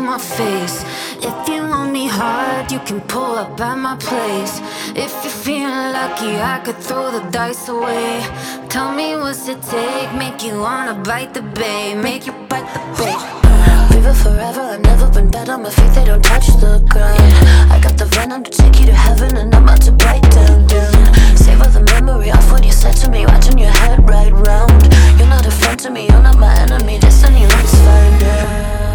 my face. If you want me hard, you can pull up at my place. If you're feeling lucky, I could throw the dice away. Tell me what's it take, make you wanna bite the bait, make you bite the bait. River forever, I've never been better. My feet, they don't touch the ground. I got the venom to take you to heaven, and I'm about to bite down. Savor the memory of what you said to me, watching your head right round. You're not a friend to me, you're not my enemy. Destiny, let's find out.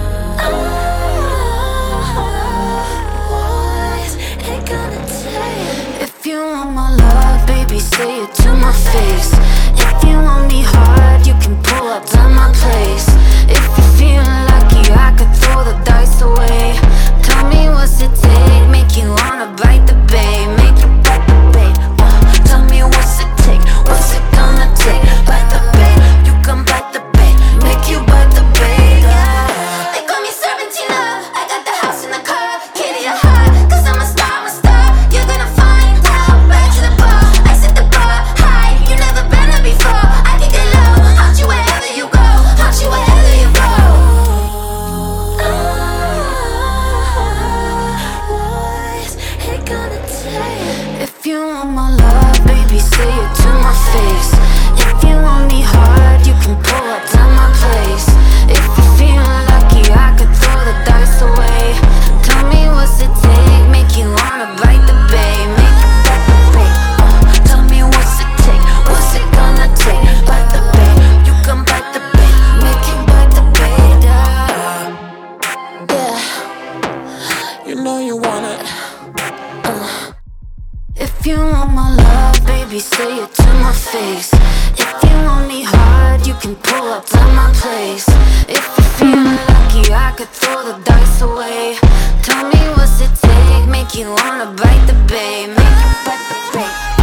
What's it gonna take? If you want my love, baby, say it to my face. If you want me hard, you can pull up to my place. If you're feeling lucky, I could throw the dice away. Tell me what's it take, make you wanna bite the bait, make you bite the bait. Tell me what's it take, what's it gonna take? Bite the bait, you can bite the bait, make you bite the bait. They call me Serpentina, I got the house in the car, kitty a hot, cause I'm a star, I'm a star. You're gonna find out, back to the bar, I set the bar high, you never been there before. I kick it low, haunt you wherever you go, haunt you wherever you go. What's it gonna take? If you want my love, baby, say it to my face. If you want me hard, you can pull up to my place. If you're feeling lucky, I could throw the dice away. Tell me what's it take, make you wanna bite the bait, make you bite the bait. Tell me what's it take, what's it gonna take? Bite the bait, you can bite the bait, make you bite the bait. Yeah, you know you want it. If you want my love, baby, say it to my face. If you want me hard, you can pull up to my place. If you're feeling lucky, I could throw the dice away. Tell me what's it take, make you wanna bite the bait, make you bite the bait.